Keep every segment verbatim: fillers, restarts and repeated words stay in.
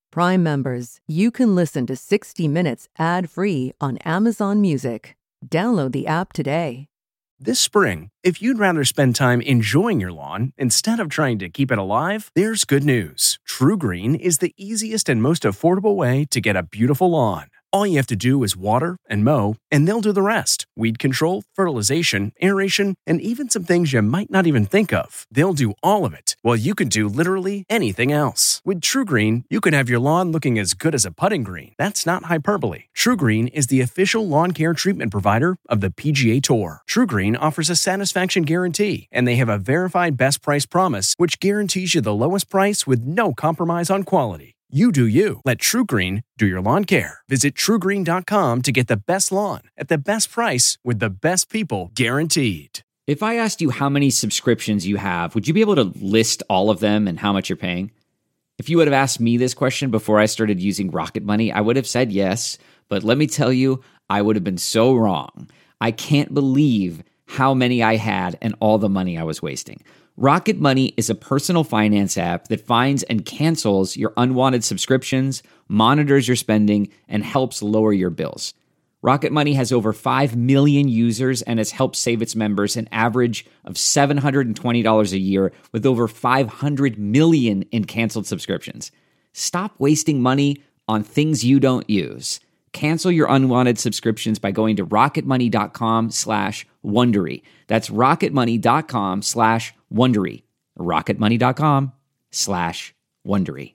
Prime members, you can listen to sixty minutes ad-free on Amazon Music. Download the app today. This spring, if you'd rather spend time enjoying your lawn instead of trying to keep it alive, there's good news. TruGreen is the easiest and most affordable way to get a beautiful lawn. All you have to do is water and mow, and they'll do the rest. Weed control, fertilization, aeration, and even some things you might not even think of. They'll do all of it, while you can do literally anything else. With TruGreen, you can have your lawn looking as good as a putting green. That's not hyperbole. TruGreen is the official lawn care treatment provider of the P G A Tour. TruGreen offers a satisfaction guarantee, and they have a verified best price promise, which guarantees you the lowest price with no compromise on quality. You do you. Let TruGreen do your lawn care. Visit True Green dot com to get the best lawn at the best price with the best people guaranteed. If I asked you how many subscriptions you have, would you be able to list all of them and how much you're paying? If you would have asked me this question before I started using Rocket Money, I would have said yes. But let me tell you, I would have been so wrong. I can't believe how many I had and all the money I was wasting. Rocket Money is a personal finance app that finds and cancels your unwanted subscriptions, monitors your spending, and helps lower your bills. Rocket Money has over five million users and has helped save its members an average of seven hundred twenty dollars a year with over five hundred million in canceled subscriptions. Stop wasting money on things you don't use. Cancel your unwanted subscriptions by going to rocketmoney.com slash Wondery. That's rocketmoney.com slash Wondery. rocketmoney.com slash Wondery.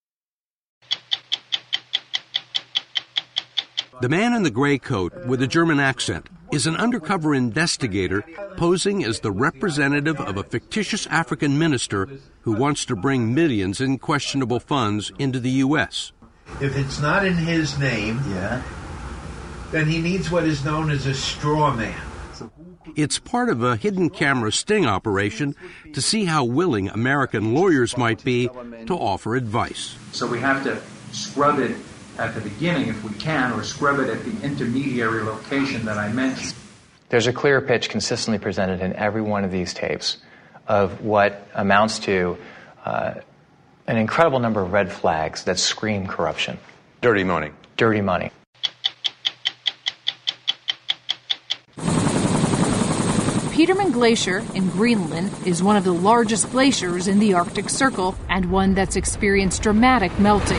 The man in the gray coat with a German accent is an undercover investigator posing as the representative of a fictitious African minister who wants to bring millions in questionable funds into the U S If it's not in his name, yeah, then he needs what is known as a straw man. It's part of a hidden camera sting operation to see how willing American lawyers might be to offer advice. So we have to scrub it at the beginning if we can, or scrub it at the intermediary location that I mentioned. There's a clear pitch consistently presented in every one of these tapes of what amounts to uh, an incredible number of red flags that scream corruption. Dirty money. Dirty money. Petermann Glacier in Greenland is one of the largest glaciers in the Arctic Circle and one that's experienced dramatic melting.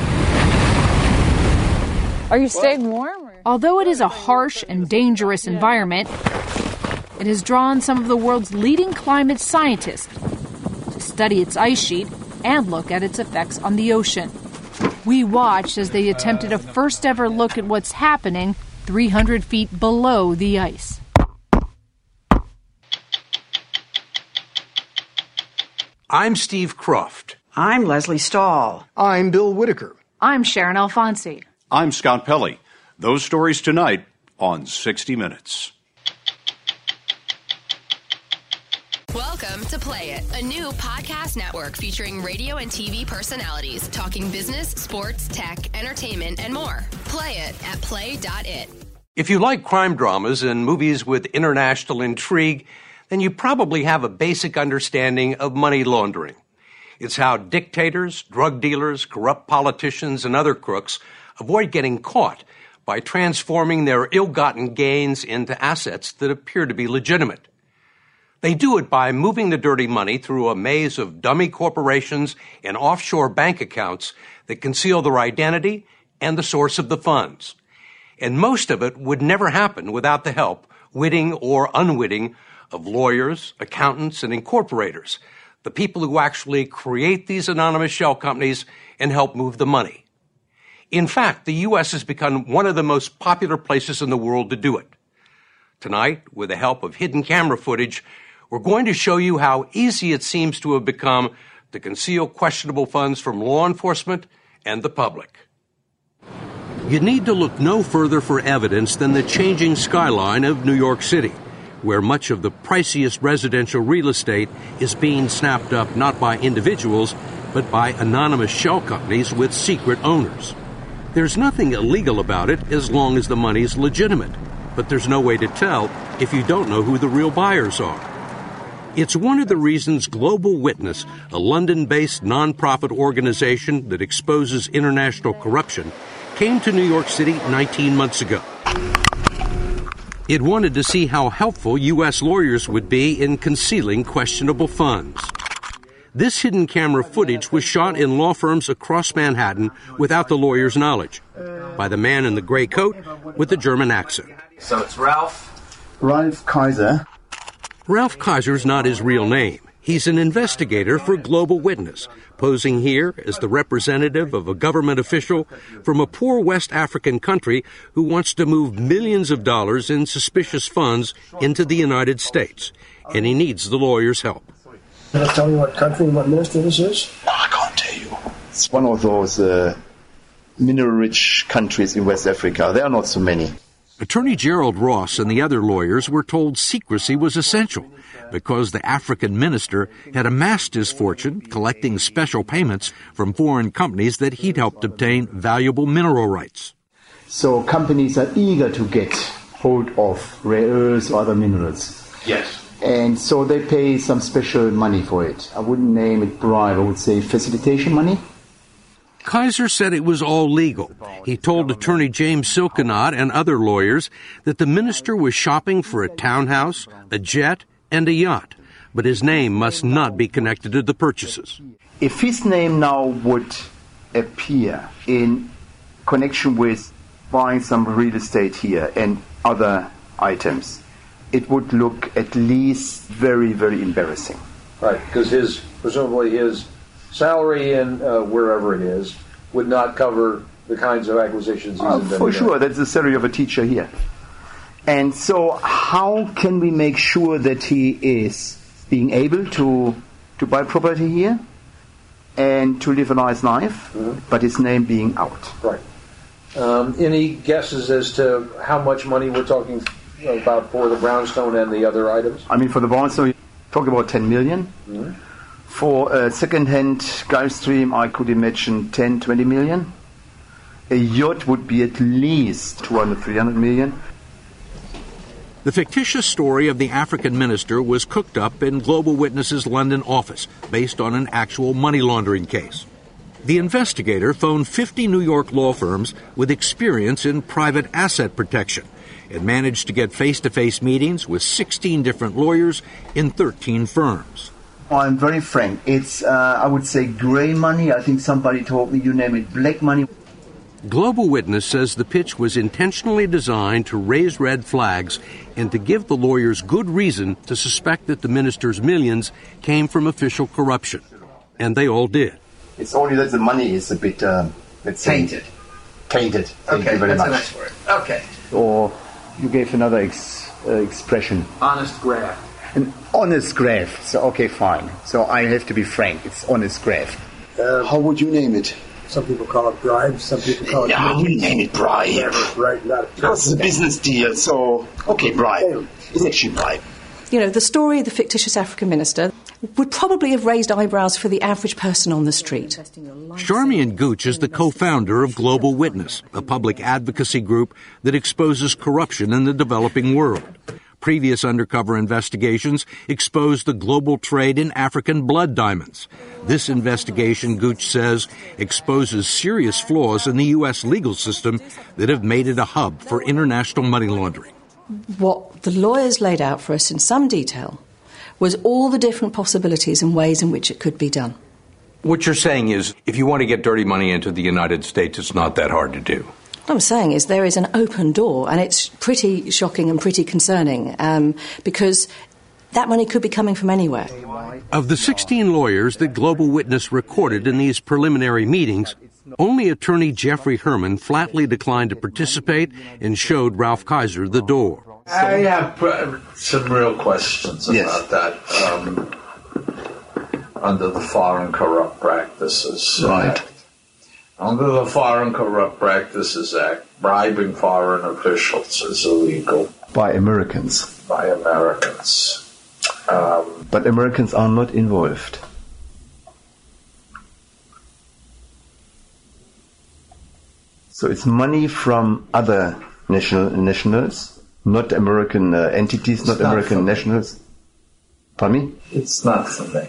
Are you staying warm? Or? Although it is a harsh and dangerous environment, it has drawn some of the world's leading climate scientists to study its ice sheet and look at its effects on the ocean. We watched as they attempted a first-ever look at what's happening three hundred feet below the ice. I'm Steve Croft. I'm Leslie Stahl. I'm Bill Whitaker. I'm Sharon Alfonsi. I'm Scott Pelley. Those stories tonight on sixty minutes. Welcome to Play It, a new podcast network featuring radio and T V personalities talking business, sports, tech, entertainment, and more. Play it at play dot it. If you like crime dramas and movies with international intrigue, then you probably have a basic understanding of money laundering. It's how dictators, drug dealers, corrupt politicians, and other crooks avoid getting caught by transforming their ill-gotten gains into assets that appear to be legitimate. They do it by moving the dirty money through a maze of dummy corporations and offshore bank accounts that conceal their identity and the source of the funds. And most of it would never happen without the help, witting or unwitting, of lawyers, accountants, and incorporators, the people who actually create these anonymous shell companies and help move the money. In fact, the U S has become one of the most popular places in the world to do it. Tonight, with the help of hidden camera footage, we're going to show you how easy it seems to have become to conceal questionable funds from law enforcement and the public. You need to look no further for evidence than the changing skyline of New York City, where much of the priciest residential real estate is being snapped up not by individuals, but by anonymous shell companies with secret owners. There's nothing illegal about it as long as the money's legitimate, but there's no way to tell if you don't know who the real buyers are. It's one of the reasons Global Witness, a London-based nonprofit organization that exposes international corruption, came to New York City nineteen months ago. It wanted to see how helpful U S lawyers would be in concealing questionable funds. This hidden camera footage was shot in law firms across Manhattan without the lawyer's knowledge, by the man in the gray coat with the German accent. So it's Ralph? Ralph Kaiser. Ralph Kaiser's not his real name. He's an investigator for Global Witness, posing here as the representative of a government official from a poor West African country who wants to move millions of dollars in suspicious funds into the United States. And he needs the lawyer's help. Can I tell you what country and what minister this is? No, I can't tell you. It's one of those uh, mineral-rich countries in West Africa. There are not so many. Attorney Gerald Ross and the other lawyers were told secrecy was essential because the African minister had amassed his fortune collecting special payments from foreign companies that he'd helped obtain valuable mineral rights. So companies are eager to get hold of rare earths or other minerals. Yes. And so they pay some special money for it. I wouldn't name it bribe, I would say facilitation money. Kaiser said it was all legal. He told attorney James Silkenot and other lawyers that the minister was shopping for a townhouse, a jet, and a yacht, but his name must not be connected to the purchases. If his name now would appear in connection with buying some real estate here and other items, it would look at least very, very embarrassing. Right, because his, presumably his salary and uh, wherever it is would not cover the kinds of acquisitions he's uh, intended. For sure, that's the salary of a teacher here. And so how can we make sure that he is being able to to buy property here and to live a nice life, mm-hmm. but his name being out? Right. Um, any guesses as to how much money we're talking about for the brownstone and the other items? I mean, for the brownstone, talk about ten million. Mm-hmm. For a second-hand Gulfstream, I could imagine ten, twenty million. A yacht would be at least two hundred, three hundred million. The fictitious story of the African minister was cooked up in Global Witness's London office based on an actual money laundering case. The investigator phoned fifty New York law firms with experience in private asset protection and managed to get face-to-face meetings with sixteen different lawyers in thirteen firms. I'm very frank. It's, uh, I would say, gray money. I think somebody told me, you name it, black money. Global Witness says the pitch was intentionally designed to raise red flags and to give the lawyers good reason to suspect that the minister's millions came from official corruption. And they all did. It's only that the money is a bit, um, let's say, tainted. Tainted. Thank okay, you very that's much. a nice word. Okay. Or you gave another ex, uh, expression. Honest graft. An honest graft. So, okay, fine. So I have to be frank. It's honest graft. Uh, How would you name it? Some people call it bribe. Some people call it... Yeah, I wouldn't name it bribe. Right, not because it's a business deal. So, okay, bribe. It's actually bribe. You know, the story of the fictitious African minister would probably have raised eyebrows for the average person on the street. Charmian Gooch is the co-founder of Global Witness, a public advocacy group that exposes corruption in the developing world. Previous undercover investigations exposed the global trade in African blood diamonds. This investigation, Gooch says, exposes serious flaws in the U S legal system that have made it a hub for international money laundering. What the lawyers laid out for us in some detail was all the different possibilities and ways in which it could be done. What you're saying is, if you want to get dirty money into the United States, it's not that hard to do. What I'm saying is there is an open door, and it's pretty shocking and pretty concerning, um, because that money could be coming from anywhere. Of the sixteen lawyers that Global Witness recorded in these preliminary meetings, only attorney Jeffrey Herman flatly declined to participate and showed Ralph Kaiser the door. I have pr- some real questions about Yes. that um, under the Foreign Corrupt Practices Right. Act. Under the Foreign Corrupt Practices Act, bribing foreign officials is illegal By Americans. by Americans. Um, But Americans are not involved. So it's money from other national nationals, not American uh, entities, not not American from- nationals. Pardon me? It's not for me.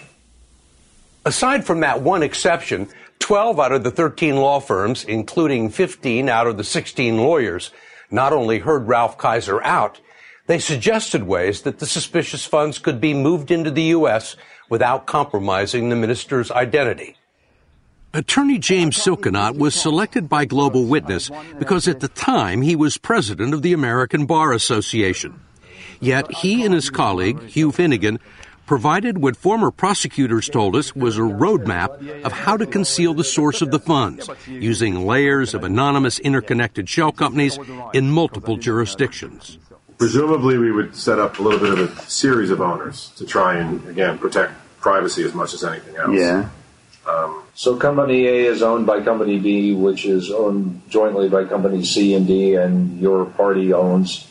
Aside from that one exception, twelve out of the thirteen law firms, including fifteen out of the sixteen lawyers, not only heard Ralph Kaiser out, they suggested ways that the suspicious funds could be moved into the U S without compromising the minister's identity. Attorney James Silkenot was selected by Global Witness because at the time he was president of the American Bar Association. Yet he and his colleague, Hugh Finnegan, provided what former prosecutors told us was a roadmap of how to conceal the source of the funds, using layers of anonymous interconnected shell companies in multiple jurisdictions. Presumably we would set up a little bit of a series of owners to try and, again, protect privacy as much as anything else. Yeah. Um, so Company A is owned by Company B, which is owned jointly by Company C and D, and your party owns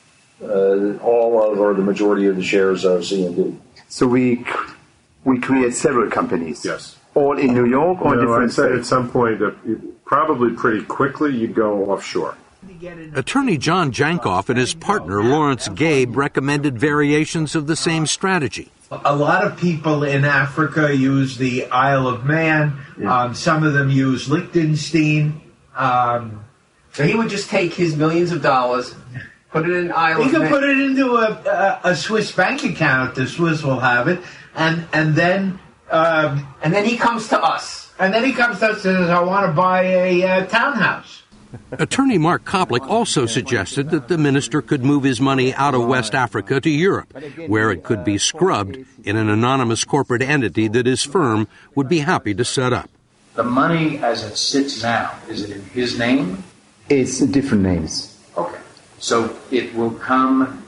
uh, all of or the majority of the shares of C and D. So we we create several companies. Yes. All in New York or no, different I'd say states? at some point, uh, probably pretty quickly, you'd go offshore. Attorney John Jankoff and his partner Lawrence Gabe recommended variations of the same strategy. A lot of people in Africa use the Isle of Man. Yeah. Um, some of them use Liechtenstein. Um, so he would just take his millions of dollars, put it in Isle of Man. He could put it into a, a, a Swiss bank account. The Swiss will have it, and and then um, and then he comes to us. And then he comes to us and says, "I want to buy a uh, townhouse." Attorney Mark Koplik also suggested that the minister could move his money out of West Africa to Europe, where it could be scrubbed in an anonymous corporate entity that his firm would be happy to set up. The money as it sits now, is it in his name? It's different names. Okay. So it will come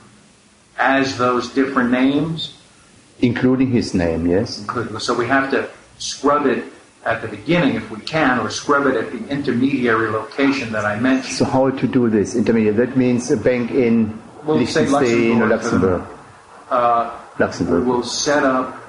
as those different names? Including his name, yes. So we have to scrub it at the beginning if we can, or scrub it at the intermediary location that I mentioned. So how to do this intermediate? That means a bank in we'll Liechtenstein or Luxembourg. Uh, Luxembourg. We'll set up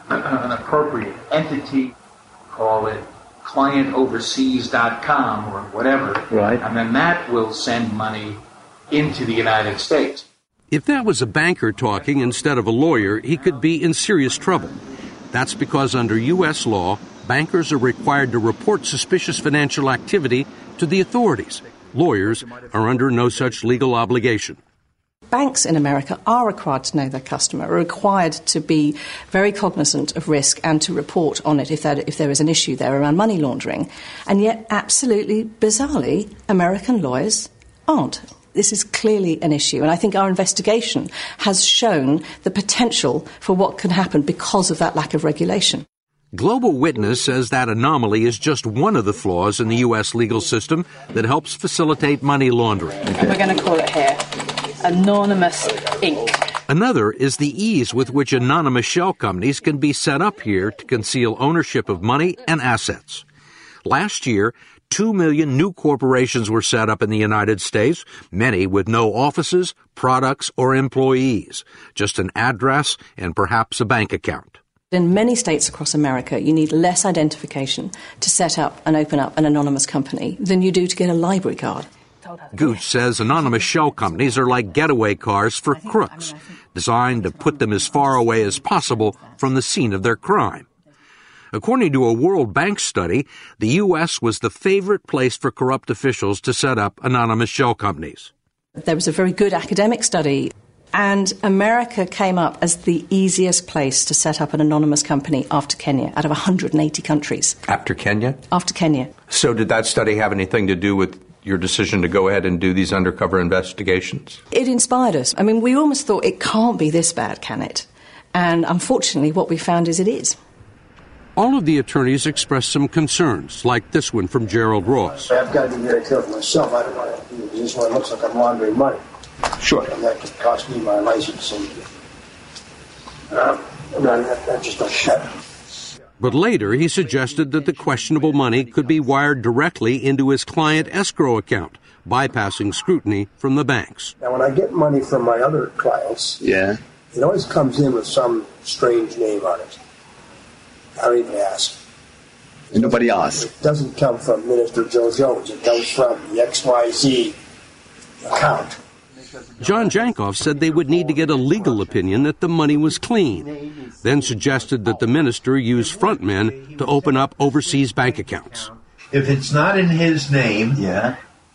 an appropriate entity, call it client overseas dot com or whatever, right. And then that will send money into the United States. If that was a banker talking instead of a lawyer, he could be in serious trouble. That's because under U S law, bankers are required to report suspicious financial activity to the authorities. Lawyers are under no such legal obligation. Banks in America are required to know their customer, are required to be very cognizant of risk and to report on it if, that, if there is an issue there around money laundering. And yet, absolutely bizarrely, American lawyers aren't. This is clearly an issue, and I think our investigation has shown the potential for what can happen because of that lack of regulation. Global Witness says that anomaly is just one of the flaws in the U S legal system that helps facilitate money laundering. We're going to call it here Anonymous Incorporated. Another is the ease with which anonymous shell companies can be set up here to conceal ownership of money and assets. Last year, two million new corporations were set up in the United States, many with no offices, products, or employees, just an address and perhaps a bank account. In many states across America, you need less identification to set up and open up an anonymous company than you do to get a library card. Gooch says anonymous shell companies are like getaway cars for crooks, designed to put them as far away as possible from the scene of their crime. According to a World Bank study, the U S was the favorite place for corrupt officials to set up anonymous shell companies. There was a very good academic study, and America came up as the easiest place to set up an anonymous company after Kenya, out of one hundred eighty countries. After Kenya? After Kenya. So did that study have anything to do with your decision to go ahead and do these undercover investigations? It inspired us. I mean, we almost thought it can't be this bad, can it? And unfortunately, what we found is it is. All of the attorneys expressed some concerns, like this one from Gerald Ross. I've got to be very careful myself. I don't want to do this one. It looks like I'm laundering money. Sure. And that could cost me my license. And, uh, no, I just don't shut up. But later, he suggested that the questionable money could be wired directly into his client escrow account, bypassing scrutiny from the banks. Now, when I get money from my other clients, yeah, it always comes in with some strange name on it. I don't even ask. And nobody asks. It doesn't come from Minister Joe Jones. It comes from the X Y Z account. John Jankoff said they would need to get a legal opinion that the money was clean. then suggested that the minister use frontmen to open up overseas bank accounts. If it's not in his name, Yeah.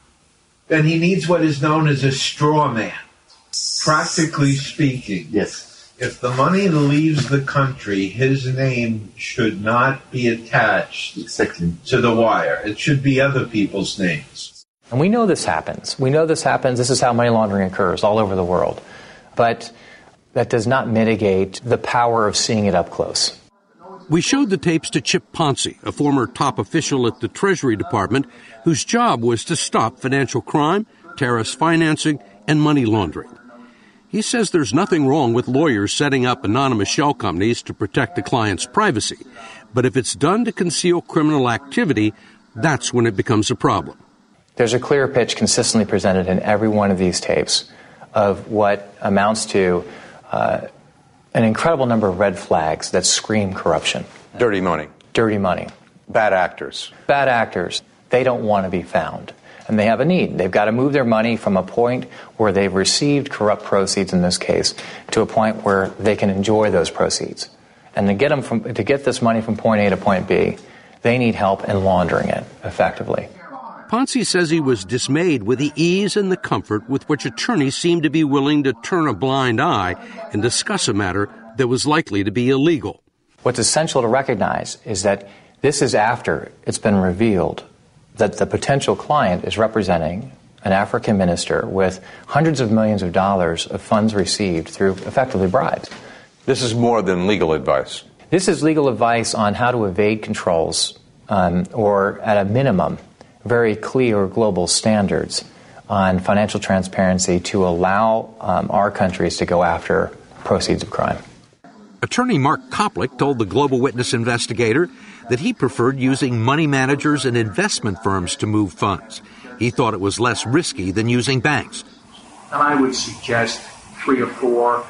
then he needs what is known as a straw man. Practically speaking, Yes. if the money leaves the country, his name should not be attached Exactly. to the wire. It should be other people's names. And we know this happens. We know this happens. This is how money laundering occurs all over the world. But that does not mitigate the power of seeing it up close. We showed the tapes to Chip Ponce, a former top official at the Treasury Department, whose job was to stop financial crime, terrorist financing, and money laundering. He says there's nothing wrong with lawyers setting up anonymous shell companies to protect a client's privacy, but if it's done to conceal criminal activity, that's when it becomes a problem. There's a clear pitch consistently presented in every one of these tapes of what amounts to uh, an incredible number of red flags that scream corruption. Dirty money. Dirty money. Bad actors. Bad actors. They don't want to be found. And they have a need. They've got to move their money from a point where they've received corrupt proceeds, in this case, to a point where they can enjoy those proceeds. And to get them from, to get this money from point A to point B, they need help in laundering it effectively. Ponce says he was dismayed with the ease and the comfort with which attorneys seemed to be willing to turn a blind eye and discuss a matter that was likely to be illegal. What's essential to recognize is that this is after it's been revealed that the potential client is representing an African minister with hundreds of millions of dollars of funds received through effectively bribes. This is more than legal advice. This is legal advice on how to evade controls, um, or at a minimum, very clear global standards on financial transparency to allow um, our countries to go after proceeds of crime. Attorney Mark Koplik told the Global Witness investigator that he preferred using money managers and investment firms to move funds. He thought it was less risky than using banks. And I would suggest three or four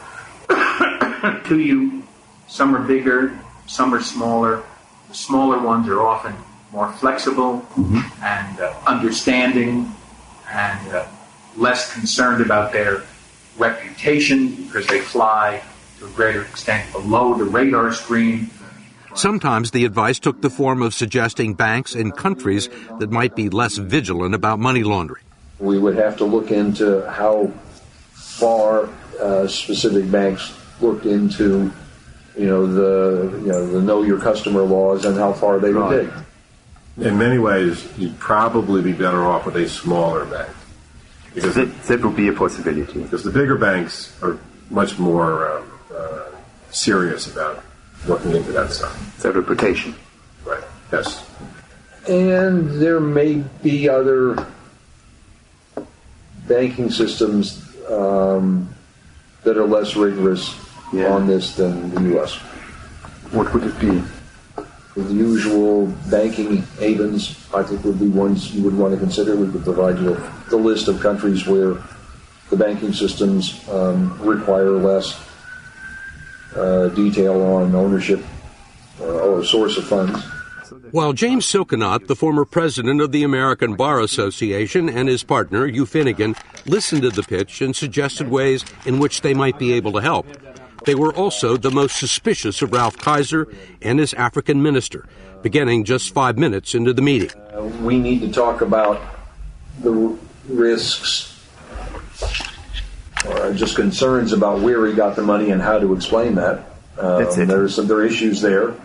to you. Some are bigger, some are smaller. The smaller ones are often more flexible mm-hmm. and uh, understanding and uh, less concerned about their reputation because they fly to a greater extent below the radar screen. Sometimes the advice took the form of suggesting banks in countries that might be less vigilant about money laundering. We would have to look into how far uh, specific banks looked into, you know, the you know the know your customer laws and how far they would dig. In many ways, you'd probably be better off with a smaller bank. Because that, that would be a possibility. Because the bigger banks are much more um, uh, serious about looking into that stuff. Their reputation. Right, yes. And there may be other banking systems um, that are less rigorous yeah. on this than the U S. What would it be? The usual banking havens, I think, would be ones you would want to consider. We could provide you with the list of countries where the banking systems um, require less uh, detail on ownership uh, or source of funds. While James Silkenot, the former president of the American Bar Association, and his partner, Hugh Finnegan, listened to the pitch and suggested ways in which they might be able to help, they were also the most suspicious of Ralph Kaiser and his African minister, beginning just five minutes into the meeting. Uh, we need to talk about the risks, or just concerns about where he got the money and how to explain that. Um, That's it. There's some, there are issues there.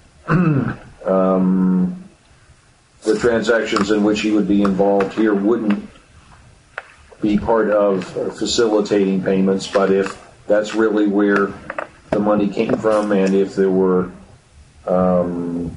um, the transactions in which he would be involved here wouldn't be part of facilitating payments, but if that's really where the money came from, and if there were, um,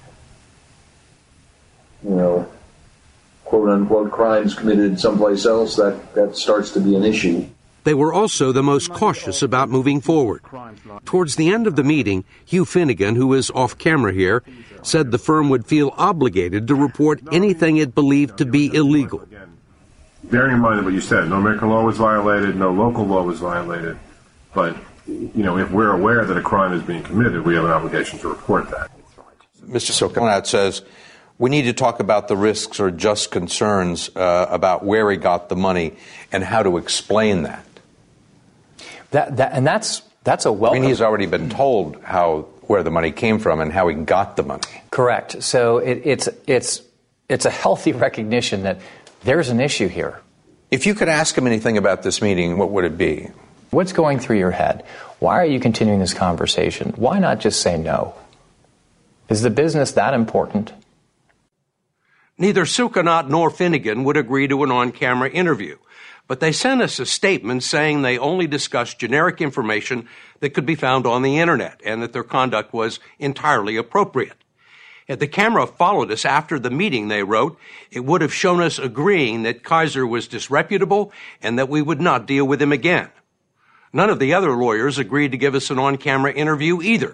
you know, quote-unquote crimes committed someplace else, that, that starts to be an issue. They were also the most cautious about moving forward. Towards the end of the meeting, Hugh Finnegan, who is off camera here, said the firm would feel obligated to report anything it believed to be illegal. Bearing in mind what you said, no American law was violated, no local law was violated, but, you know, if we're aware that a crime is being committed, we have an obligation to report that. Mister Silkenot says we need to talk about the risks or just concerns uh, about where he got the money and how to explain that. That, that and that's That's a welcome. I mean, he's already been told how where the money came from and how he got the money. Correct. So it, it's it's it's a healthy recognition that there's an issue here. If you could ask him anything about this meeting, what would it be? What's going through your head? Why are you continuing this conversation? Why not just say no? Is the business that important? Neither Sukanot nor Finnegan would agree to an on-camera interview, but they sent us a statement saying they only discussed generic information that could be found on the Internet and that their conduct was entirely appropriate. Had the camera followed us after the meeting, they wrote, it would have shown us agreeing that Kaiser was disreputable and that we would not deal with him again. None of the other lawyers agreed to give us an on-camera interview either.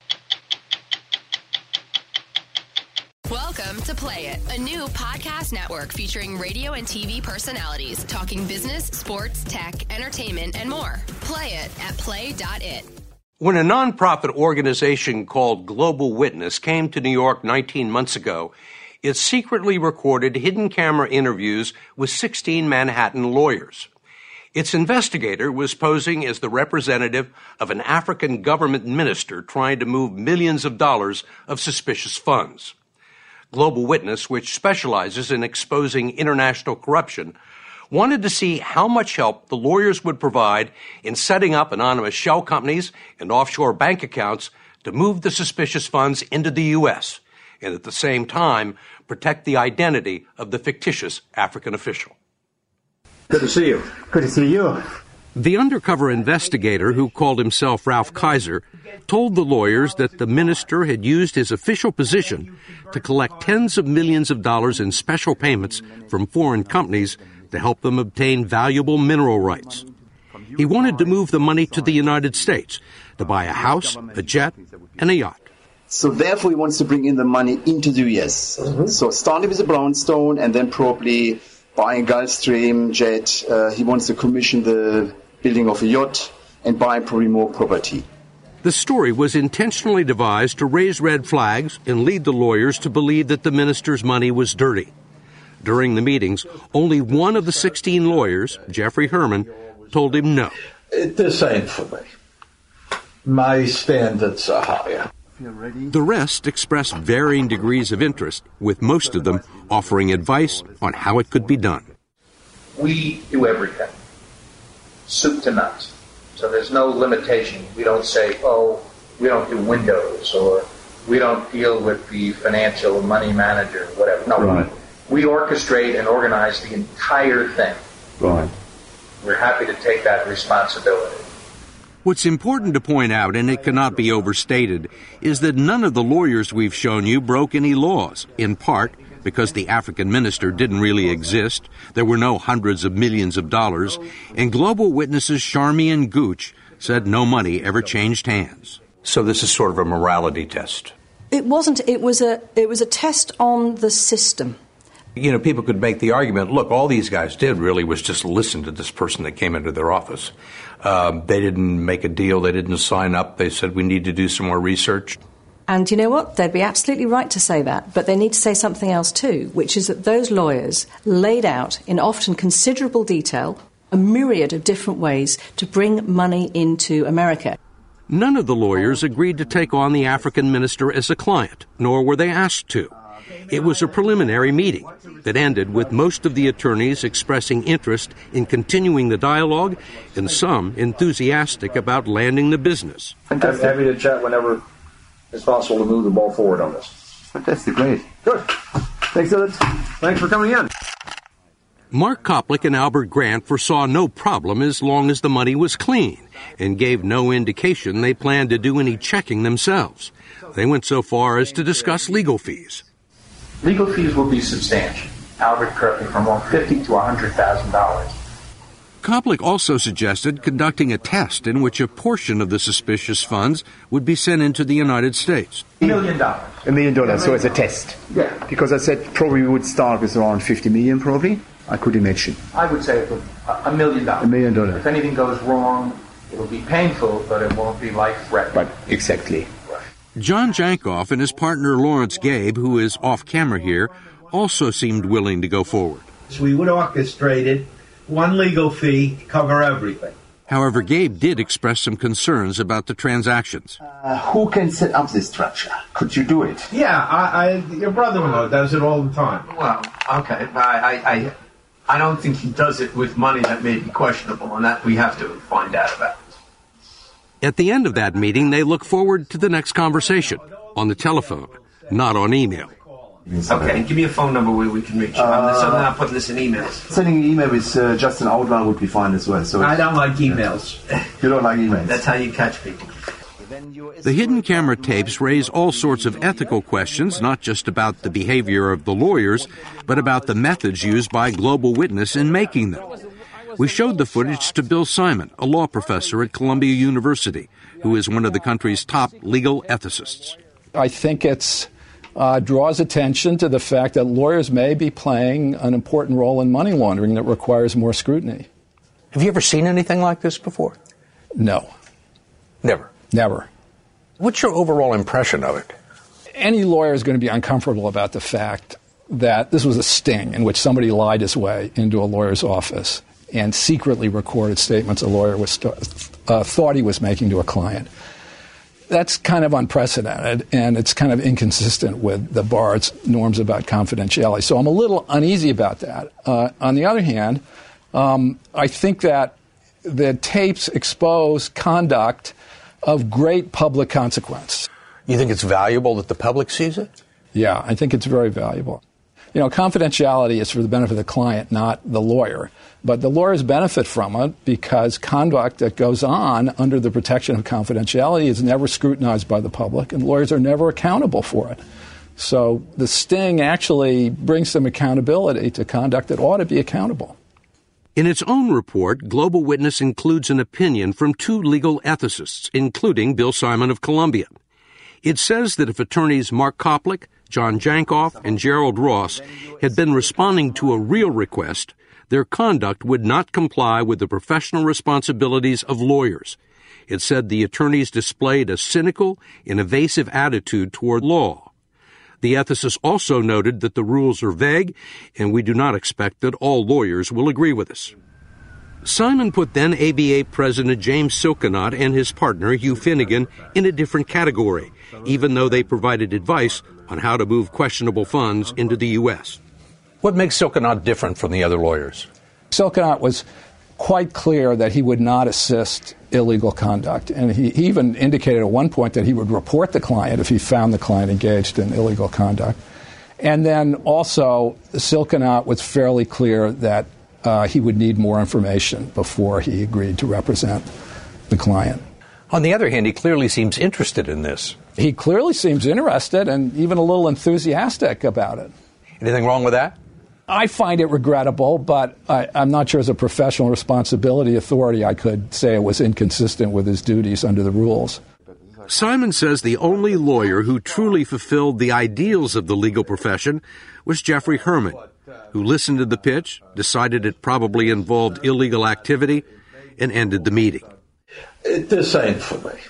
Welcome to Play It, a new podcast network featuring radio and T V personalities talking business, sports, tech, entertainment, and more. Play it at play dot it. When a nonprofit organization called Global Witness came to New York nineteen months ago, it secretly recorded hidden camera interviews with sixteen Manhattan lawyers. Its investigator was posing as the representative of an African government minister trying to move millions of dollars of suspicious funds. Global Witness, which specializes in exposing international corruption, wanted to see how much help the lawyers would provide in setting up anonymous shell companies and offshore bank accounts to move the suspicious funds into the U S and at the same time protect the identity of the fictitious African official. Good to see you. Good to see you. The undercover investigator, who called himself Ralph Kaiser, told the lawyers that the minister had used his official position to collect tens of millions of dollars in special payments from foreign companies to help them obtain valuable mineral rights. He wanted to move the money to the United States to buy a house, a jet, and a yacht. So therefore he wants to bring in the money into the U S. Mm-hmm. So starting with the brownstone and then probably buying a Gulfstream jet. Uh, he wants to commission the building of a yacht and buy probably more property. The story was intentionally devised to raise red flags and lead the lawyers to believe that the minister's money was dirty. During the meetings, only one of the sixteen lawyers, Jeffrey Herman, told him no. This ain't for me. My standards are higher. The rest expressed varying degrees of interest, with most of them offering advice on how it could be done. We do everything, soup to nuts. So there's no limitation. We don't say, oh, we don't do windows, or we don't deal with the financial money manager, whatever. No, right. We orchestrate and organize the entire thing. Right. We're happy to take that responsibility. What's important to point out, and it cannot be overstated, is that none of the lawyers we've shown you broke any laws, in part because the African minister didn't really exist, there were no hundreds of millions of dollars, and Global Witness's Charmian Gooch said no money ever changed hands. So this is sort of a morality test. It wasn't. It was a. It was a test on the system. You know, people could make the argument, look, all these guys did really was just listen to this person that came into their office. Um, they didn't make a deal. They didn't sign up. They said, we need to do some more research. And you know what? They'd be absolutely right to say that. But they need to say something else too, which is that those lawyers laid out in often considerable detail a myriad of different ways to bring money into America. None of the lawyers agreed to take on the African minister as a client, nor were they asked to. It was a preliminary meeting that ended with most of the attorneys expressing interest in continuing the dialogue and some enthusiastic about landing the business. I'm happy to chat whenever it's possible to move the ball forward on this. Fantastic, great. Good. Thanks, Ed. Thanks for coming in. Mark Koplik and Albert Grant foresaw no problem as long as the money was clean and gave no indication they planned to do any checking themselves. They went so far as to discuss legal fees. Legal fees will be substantial. Albert, correct me from fifty thousand to one hundred thousand dollars. Koplik also suggested conducting a test in which a portion of the suspicious funds would be sent into the United States. A million dollars. A million dollars, so as a test. Yeah. Because I said probably we would start with around fifty million, probably. I could imagine. I would say a million dollars. A million dollars. If anything goes wrong, it'll be painful, but it won't be life-threatening. Right, exactly. John Jankoff and his partner Lawrence Gabe, who is off camera here, also seemed willing to go forward. So we would orchestrate it, one legal fee to cover everything. However, Gabe did express some concerns about the transactions. Uh, who can set up this structure? Could you do it? Yeah, I, I, your brother-in-law does it all the time. Well, okay, but I, I, I don't think he does it with money that may be questionable, and that we have to find out about. At the end of that meeting, they look forward to the next conversation on the telephone, not on email. Okay, give me a phone number where we can reach you. I'm uh, certainly not putting this in emails. Sending an email with uh, just an outline would be fine as well. So I don't like emails. You don't like emails? That's how you catch people. The hidden camera tapes raise all sorts of ethical questions, not just about the behavior of the lawyers, but about the methods used by Global Witness in making them. We showed the footage to Bill Simon, a law professor at Columbia University, who is one of the country's top legal ethicists. I think it's uh, draws attention to the fact that lawyers may be playing an important role in money laundering that requires more scrutiny. Have you ever seen anything like this before? No. Never? Never. What's your overall impression of it? Any lawyer is going to be uncomfortable about the fact that this was a sting in which somebody lied his way into a lawyer's office and secretly recorded statements a lawyer was uh, thought he was making to a client. That's kind of unprecedented, and it's kind of inconsistent with the bar's norms about confidentiality. So I'm a little uneasy about that. Uh, on the other hand, um, I think that the tapes expose conduct of great public consequence. You think it's valuable that the public sees it? Yeah, I think it's very valuable. You know, confidentiality is for the benefit of the client, not the lawyer. But the lawyers benefit from it because conduct that goes on under the protection of confidentiality is never scrutinized by the public, and lawyers are never accountable for it. So the sting actually brings some accountability to conduct that ought to be accountable. In its own report, Global Witness includes an opinion from two legal ethicists, including Bill Simon of Columbia. It says that if attorneys Mark Koplik, John Jankoff, and Gerald Ross had been responding to a real request, their conduct would not comply with the professional responsibilities of lawyers. It said the attorneys displayed a cynical and evasive attitude toward law. The ethicist also noted that the rules are vague, and we do not expect that all lawyers will agree with us. Simon put then A B A President James Silkenat and his partner, Hugh Finnegan, in a different category, even though they provided advice on how to move questionable funds into the U S. What makes Silkenat different from the other lawyers? Silkenat was quite clear that he would not assist illegal conduct, and he, he even indicated at one point that he would report the client if he found the client engaged in illegal conduct. And then also, Silkenat was fairly clear that uh, he would need more information before he agreed to represent the client. On the other hand, he clearly seems interested in this. He clearly seems interested and even a little enthusiastic about it. Anything wrong with that? I find it regrettable, but I, I'm not sure as a professional responsibility authority I could say it was inconsistent with his duties under the rules. Simon says the only lawyer who truly fulfilled the ideals of the legal profession was Jeffrey Herman, who listened to the pitch, decided it probably involved illegal activity, and ended the meeting. This ain't for me.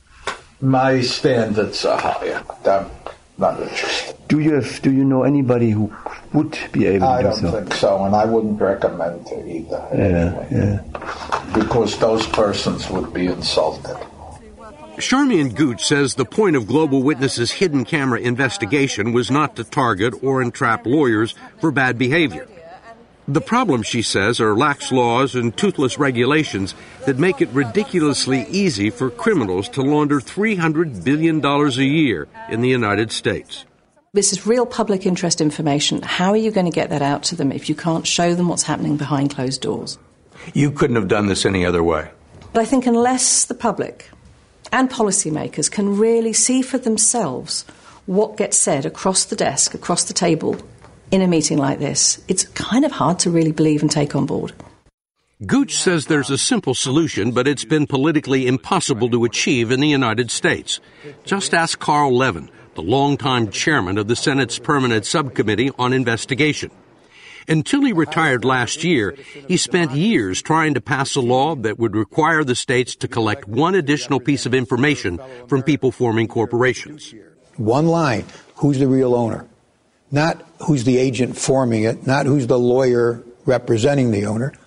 My standards are higher. I'm not interested. Do you have, do you know anybody who would be able to I do don't so? think so, and I wouldn't recommend it either. Yeah, anyway, yeah. Because those persons would be insulted. Charmian Gooch says the point of Global Witness's hidden camera investigation was not to target or entrap lawyers for bad behavior. The problem, she says, are lax laws and toothless regulations that make it ridiculously easy for criminals to launder three hundred billion dollars a year in the United States. This is real public interest information. How are you going to get that out to them if you can't show them what's happening behind closed doors? You couldn't have done this any other way. But I think unless the public and policymakers can really see for themselves what gets said across the desk, across the table, in a meeting like this, it's kind of hard to really believe and take on board. Gooch says there's a simple solution, but it's been politically impossible to achieve in the United States. Just ask Carl Levin, the longtime chairman of the Senate's Permanent Subcommittee on Investigation. Until he retired last year, he spent years trying to pass a law that would require the states to collect one additional piece of information from people forming corporations. One line, who's the real owner? Not who's the agent forming it, not who's the lawyer representing the owner.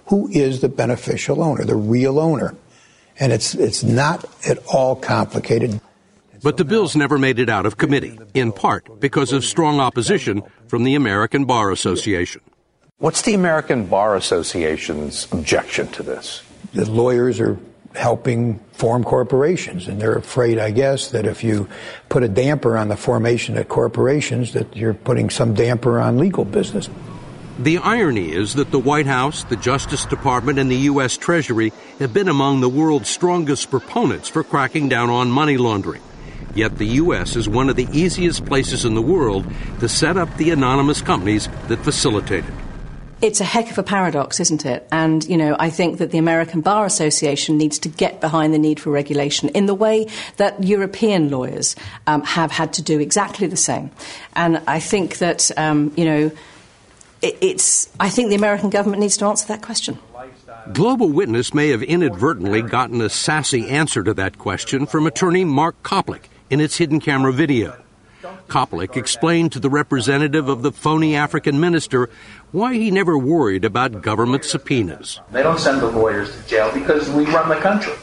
Who is the beneficial owner, the real owner? And it's it's not at all complicated. But the bills never made it out of committee, in part because of strong opposition from the American Bar Association. What's the American Bar Association's objection to this? The lawyers are helping form corporations, and they're afraid, I guess, that if you put a damper on the formation of corporations, that you're putting some damper on legal business. The irony is that the White House, the Justice Department, and the U S Treasury have been among the world's strongest proponents for cracking down on money laundering. Yet the U S is one of the easiest places in the world to set up the anonymous companies that facilitate it. It's a heck of a paradox, isn't it? And, you know, I think that the American Bar Association needs to get behind the need for regulation in the way that European lawyers um, have had to do exactly the same. And I think that, um, you know, it, it's, I think the American government needs to answer that question. Global Witness may have inadvertently gotten a sassy answer to that question from attorney Mark Koplik in its hidden camera video. Koplik explained to the representative of the phony African minister why he never worried about government subpoenas. They don't send the lawyers to jail because we run the country.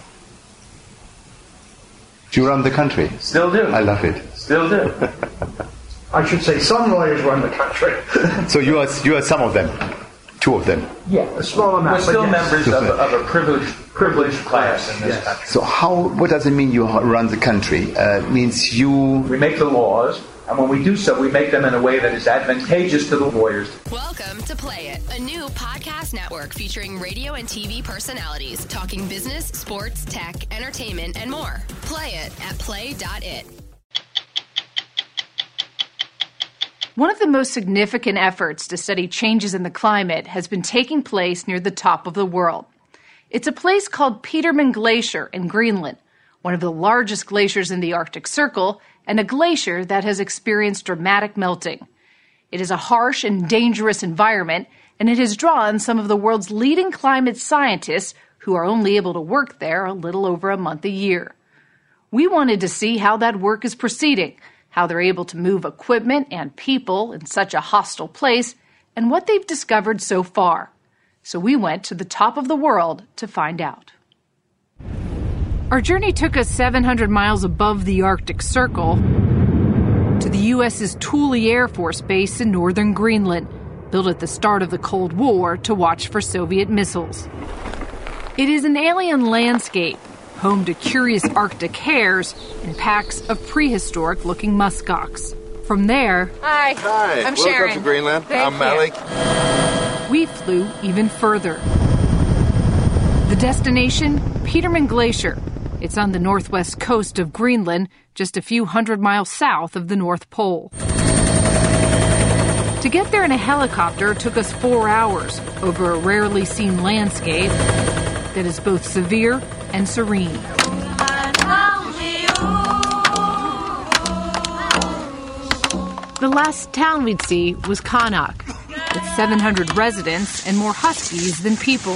Do you run the country? Still do. I love it. Still do. I should say some lawyers run the country. So you are you are some of them, two of them. Yeah, a small amount. We're still yes. members of a, of a privileged privileged class in this yes. country. So how? What does it mean you run the country? Uh, means you. We make the laws, and when we do so, we make them in a way that is advantageous to the lawyers. Welcome to Play It, a new podcast network featuring radio and T V personalities talking business, sports, tech, entertainment, and more. Play it at play dot it. One of the most significant efforts to study changes in the climate has been taking place near the top of the world. It's a place called Petermann Glacier in Greenland, one of the largest glaciers in the Arctic Circle, and a glacier that has experienced dramatic melting. It is a harsh and dangerous environment, and it has drawn some of the world's leading climate scientists who are only able to work there a little over a month a year. We wanted to see how that work is proceeding, how they're able to move equipment and people in such a hostile place, and what they've discovered so far. So we went to the top of the world to find out. Our journey took us seven hundred miles above the Arctic Circle to the U S's Thule Air Force Base in northern Greenland, built at the start of the Cold War to watch for Soviet missiles. It is an alien landscape, home to curious Arctic hares and packs of prehistoric-looking muskox. From there... Hi. Hi. I'm Sharon. Welcome to Greenland. Thank I'm Malik. You. We flew even further. The destination? Petermann Glacier. It's on the northwest coast of Greenland, just a few hundred miles south of the North Pole. To get there in a helicopter took us four hours over a rarely seen landscape that is both severe and serene. The last town we'd see was Qaanaaq, with seven hundred residents and more huskies than people.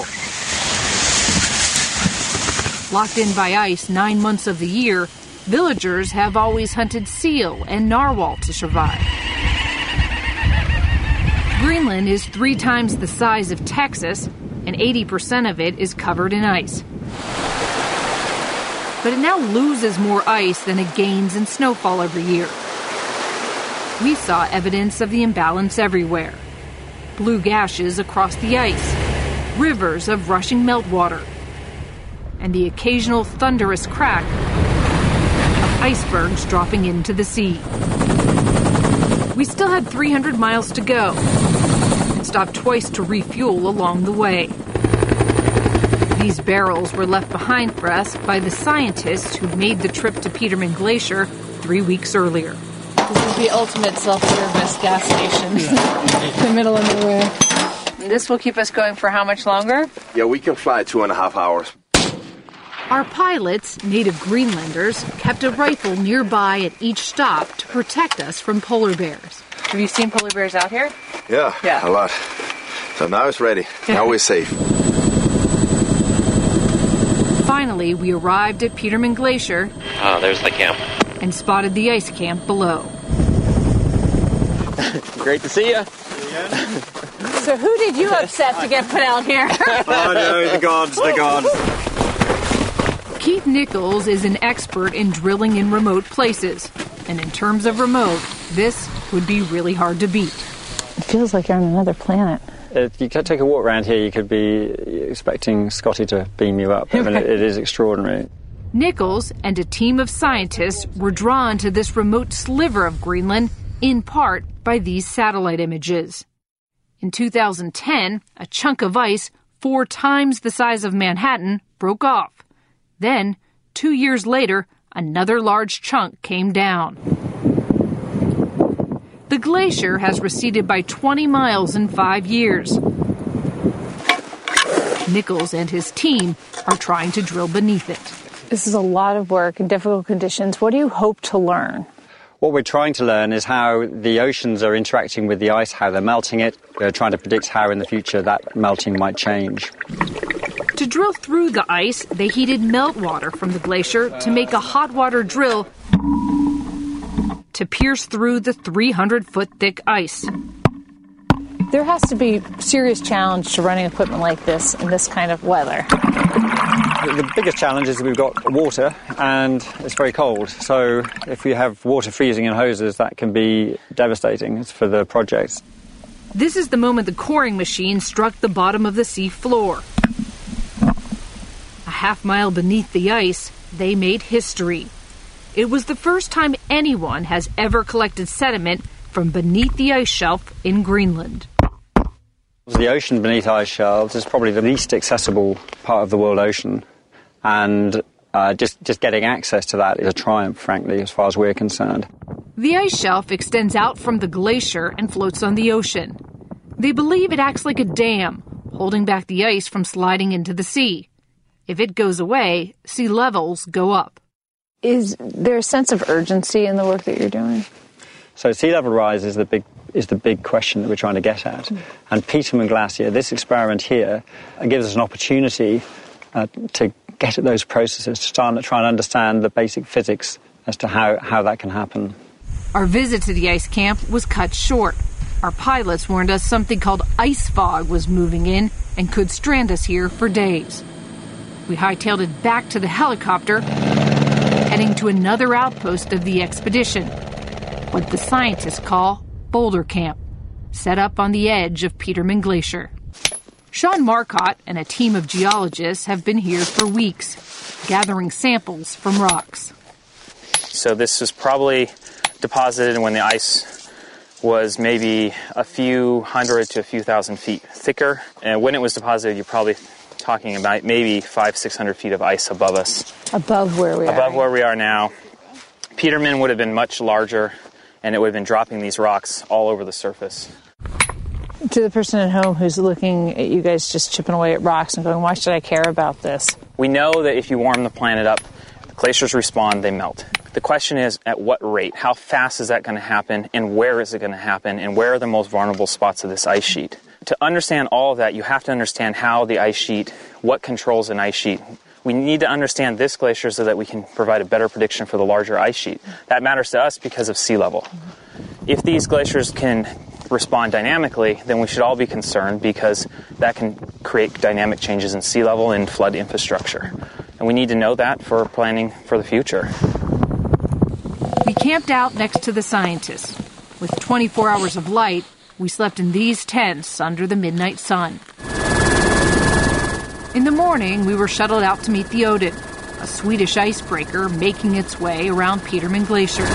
Locked in by ice nine months of the year, villagers have always hunted seal and narwhal to survive. Greenland is three times the size of Texas, and eighty percent of it is covered in ice. But it now loses more ice than it gains in snowfall every year. We saw evidence of the imbalance everywhere. Blue gashes across the ice, rivers of rushing meltwater, and the occasional thunderous crack of icebergs dropping into the sea. We still had three hundred miles to go and stopped twice to refuel along the way. These barrels were left behind for us by the scientists who made the trip to Petermann Glacier three weeks earlier. This is the ultimate self-service gas station in the middle of nowhere. And this will keep us going for how much longer? Yeah, we can fly two and a half hours. Our pilots, native Greenlanders, kept a rifle nearby at each stop to protect us from polar bears. Have you seen polar bears out here? Yeah, Yeah. a lot. So now it's ready. Now we're safe. Finally, we arrived at Petermann Glacier. Oh, there's the camp. And spotted the ice camp below. Great to see you. So who did you upset to get put out here? Oh, no, the gods, the gods. Keith Nichols is an expert in drilling in remote places. And in terms of remote, this would be really hard to beat. It feels like you're on another planet. If you could take a walk around here, you could be expecting Scotty to beam you up. I mean, it, it is extraordinary. Nichols and a team of scientists were drawn to this remote sliver of Greenland, in part by these satellite images. In two thousand ten, a chunk of ice four times the size of Manhattan broke off. Then, two years later, another large chunk came down. The glacier has receded by twenty miles in five years. Nichols and his team are trying to drill beneath it. This is a lot of work in difficult conditions. What do you hope to learn? What we're trying to learn is how the oceans are interacting with the ice, how they're melting it. We're trying to predict how in the future that melting might change. To drill through the ice, they heated meltwater from the glacier to make a hot water drill to pierce through the three hundred foot thick ice. There has to be serious challenge to running equipment like this in this kind of weather. The biggest challenge is that we've got water and it's very cold. So if we have water freezing in hoses, that can be devastating for the project. This is the moment the coring machine struck the bottom of the sea floor. A half mile beneath the ice, they made history. It was the first time anyone has ever collected sediment from beneath the ice shelf in Greenland. The ocean beneath ice shelves is probably the least accessible part of the world ocean. And uh, just, just getting access to that is a triumph, frankly, as far as we're concerned. The ice shelf extends out from the glacier and floats on the ocean. They believe it acts like a dam, holding back the ice from sliding into the sea. If it goes away, sea levels go up. Is there a sense of urgency in the work that you're doing? So sea level rise is the big is the big question that we're trying to get at. Mm. And Petermann Glacier, this experiment here, gives us an opportunity uh, to get at those processes, to start to try and understand the basic physics as to how, how that can happen. Our visit to the ice camp was cut short. Our pilots warned us something called ice fog was moving in and could strand us here for days. We hightailed it back to the helicopter, heading to another outpost of the expedition, what the scientists call Boulder Camp, set up on the edge of Petermann Glacier. Sean Marcotte and a team of geologists have been here for weeks, gathering samples from rocks. So this was probably deposited when the ice was maybe a few hundred to a few thousand feet thicker. And when it was deposited, you're probably talking about maybe five, six hundred feet of ice above us. Above where we above are. Above where we are now. Petermann would have been much larger, and it would have been dropping these rocks all over the surface. To the person at home who's looking at you guys just chipping away at rocks and going, why should I care about this? We know that if you warm the planet up, the glaciers respond, they melt. The question is, at what rate? How fast is that going to happen, and where is it going to happen, and where are the most vulnerable spots of this ice sheet? To understand all of that, you have to understand how the ice sheet, what controls an ice sheet. We need to understand this glacier so that we can provide a better prediction for the larger ice sheet. That matters to us because of sea level. If these glaciers can respond dynamically, then we should all be concerned because that can create dynamic changes in sea level and flood infrastructure. And we need to know that for planning for the future. We camped out next to the scientists. With twenty-four hours of light, we slept in these tents under the midnight sun. In the morning, we were shuttled out to meet the Odin, a Swedish icebreaker making its way around Petermann Glacier.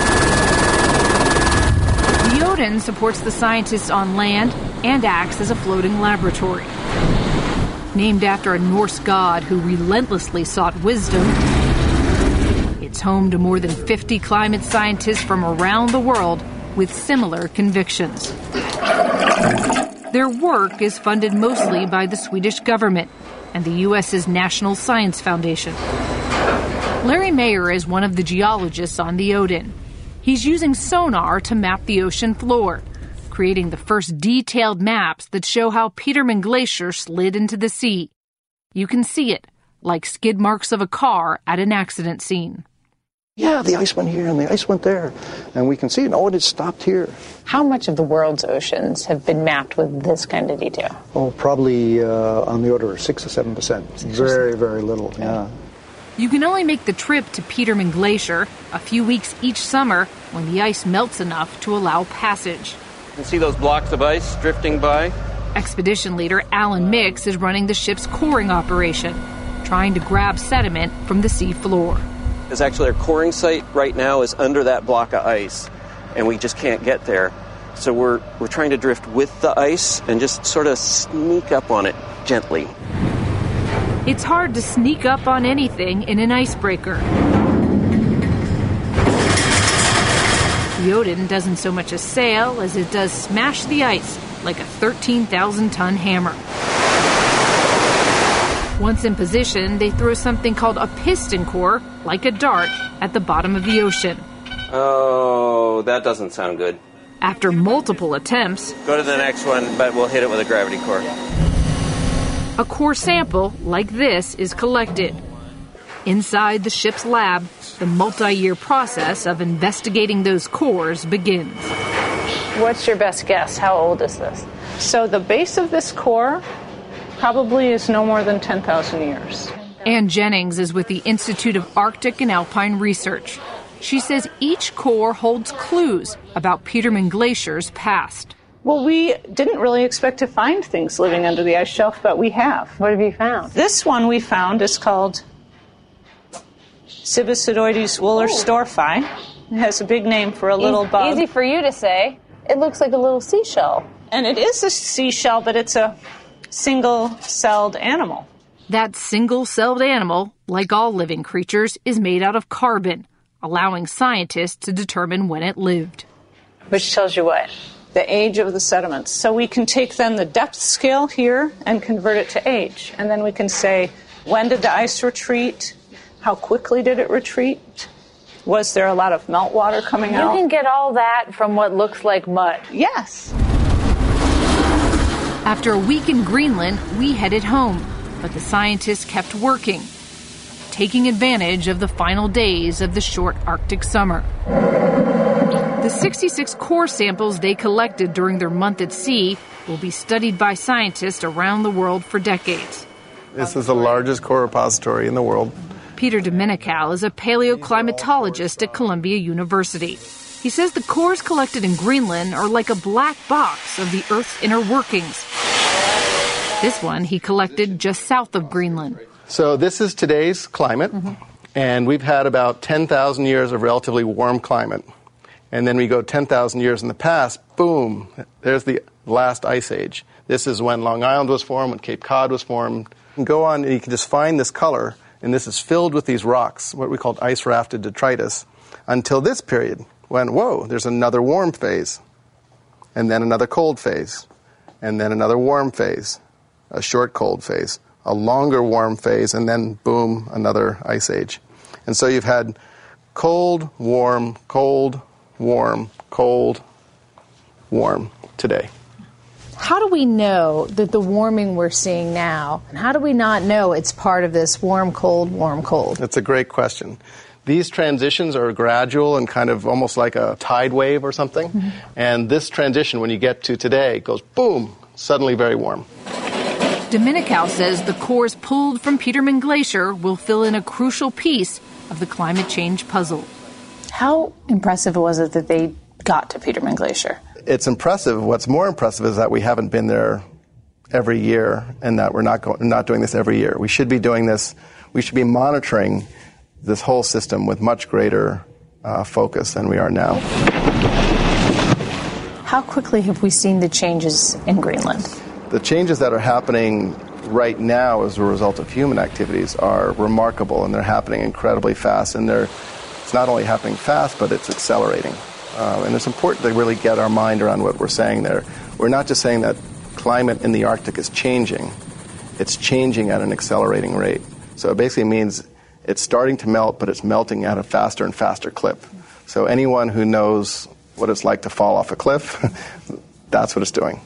The Odin supports the scientists on land and acts as a floating laboratory. Named after a Norse god who relentlessly sought wisdom, it's home to more than fifty climate scientists from around the world with similar convictions. Their work is funded mostly by the Swedish government and the U S's National Science Foundation. Larry Mayer is one of the geologists on the Odin. He's using sonar to map the ocean floor, creating the first detailed maps that show how Petermann Glacier slid into the sea. You can see it, like skid marks of a car at an accident scene. Yeah, the ice went here and the ice went there. And we can see, no, it stopped here. How much of the world's oceans have been mapped with this kind of detail? Oh, probably uh, on the order of six or seven percent. Very, very little, yeah. You can only make the trip to Petermann Glacier a few weeks each summer when the ice melts enough to allow passage. You can see those blocks of ice drifting by. Expedition leader Alan Mix is running the ship's coring operation, trying to grab sediment from the sea floor. Is actually our coring site right now is under that block of ice, and we just can't get there. So we're we're trying to drift with the ice and just sort of sneak up on it gently. It's hard to sneak up on anything in an icebreaker. The Odin doesn't so much as sail as it does smash the ice like a thirteen thousand ton hammer. Once in position, they throw something called a piston core, like a dart, at the bottom of the ocean. Oh, that doesn't sound good. After multiple attempts, go to the next one, but we'll hit it with a gravity core. A core sample like this is collected. Inside the ship's lab, the multi-year process of investigating those cores begins. What's your best guess? How old is this? So the base of this core probably is no more than ten thousand years. Ann Jennings is with the Institute of Arctic and Alpine Research. She says each core holds clues about Petermann Glacier's past. Well, we didn't really expect to find things living under the ice shelf, but we have. What have you found? This one we found is called Cibicidoides woolerstorfi. It has a big name for a little easy, bug. Easy for you to say. It looks like a little seashell. And it is a seashell, but it's a single-celled animal. That single-celled animal, like all living creatures, is made out of carbon, allowing scientists to determine when it lived. Which tells you what? The age of the sediments. So we can take then the depth scale here and convert it to age. And then we can say, when did the ice retreat? How quickly did it retreat? Was there a lot of meltwater coming you out? You can get all that from what looks like mud. Yes. After a week in Greenland, we headed home, but the scientists kept working, taking advantage of the final days of the short Arctic summer. The sixty-six core samples they collected during their month at sea will be studied by scientists around the world for decades. This is the largest core repository in the world. Peter Domenical is a paleoclimatologist at Columbia University. He says the cores collected in Greenland are like a black box of the Earth's inner workings. This one he collected just south of Greenland. So this is today's climate, mm-hmm. and we've had about ten thousand years of relatively warm climate. And then we go ten thousand years in the past, boom, there's the last ice age. This is when Long Island was formed, when Cape Cod was formed. You can go on and you can just find this color, and this is filled with these rocks, what we called ice-rafted detritus, until this period, when, whoa, there's another warm phase, and then another cold phase, and then another warm phase, a short cold phase, a longer warm phase, and then, boom, another ice age. And so you've had cold, warm, cold, warm, cold, warm today. How do we know that the warming we're seeing now, and how do we not know it's part of this warm, cold, warm, cold? That's a great question. These transitions are gradual and kind of almost like a tide wave or something. Mm-hmm. And this transition, when you get to today, goes boom, suddenly very warm. Domenical says the cores pulled from Petermann Glacier will fill in a crucial piece of the climate change puzzle. How impressive was it that they got to Petermann Glacier? It's impressive. What's more impressive is that we haven't been there every year and that we're not go- not doing this every year. We should be doing this. We should be monitoring this whole system with much greater uh, focus than we are now. How quickly have we seen the changes in Greenland? The changes that are happening right now as a result of human activities are remarkable, and they're happening incredibly fast. And they're it's not only happening fast, but it's accelerating. Uh, and it's important to really get our mind around what we're saying there. We're not just saying that climate in the Arctic is changing. It's changing at an accelerating rate. So it basically means it's starting to melt, but it's melting at a faster and faster clip. So anyone who knows what it's like to fall off a cliff, that's what it's doing.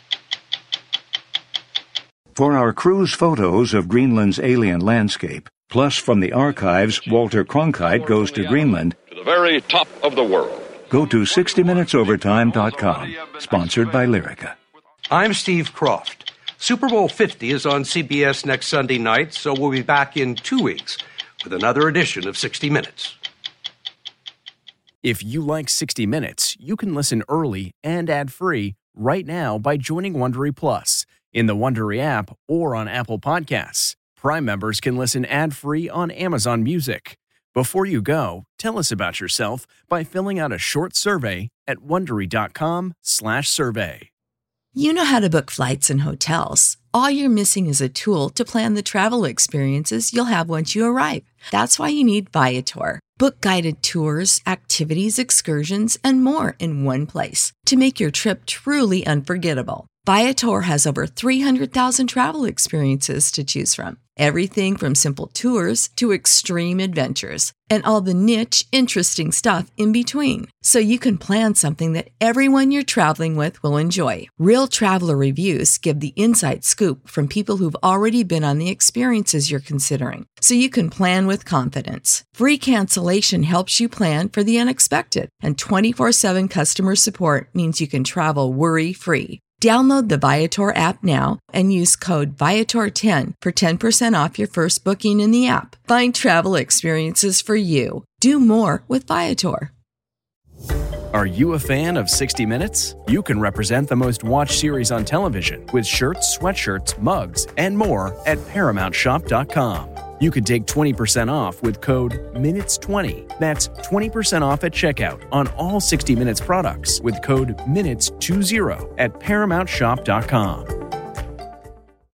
For our cruise photos of Greenland's alien landscape, Plus, from the archives, Walter Cronkite goes to Greenland. To the very top of the world. Go to sixty minutes overtime dot com. Sponsored by Lyrica. I'm Steve Croft. Super Bowl fifty is on C B S next Sunday night, so we'll be back in two weeks with another edition of sixty minutes. If you like sixty minutes, you can listen early and ad-free right now by joining Wondery Plus in the Wondery app or on Apple Podcasts. Prime members can listen ad-free on Amazon Music. Before you go, tell us about yourself by filling out a short survey at Wondery.com slash survey. You know how to book flights and hotels. All you're missing is a tool to plan the travel experiences you'll have once you arrive. That's why you need Viator. Book guided tours, activities, excursions, and more in one place to make your trip truly unforgettable. Viator has over three hundred thousand travel experiences to choose from. Everything from simple tours to extreme adventures and all the niche, interesting stuff in between. So you can plan something that everyone you're traveling with will enjoy. Real traveler reviews give the inside scoop from people who've already been on the experiences you're considering. So you can plan with confidence. Free cancellation helps you plan for the unexpected. And twenty-four seven customer support means you can travel worry-free. Download the Viator app now and use code Viator ten for ten percent off your first booking in the app. Find travel experiences for you. Do more with Viator. Are you a fan of sixty minutes? You can represent the most watched series on television with shirts, sweatshirts, mugs, and more at Paramount Shop dot com. You can take twenty percent off with code minutes twenty. That's twenty percent off at checkout on all sixty minutes products with code minutes twenty at Paramount Shop dot com.